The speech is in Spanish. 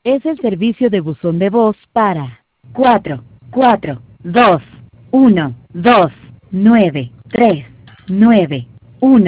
Es el servicio de buzón de voz para 442129391.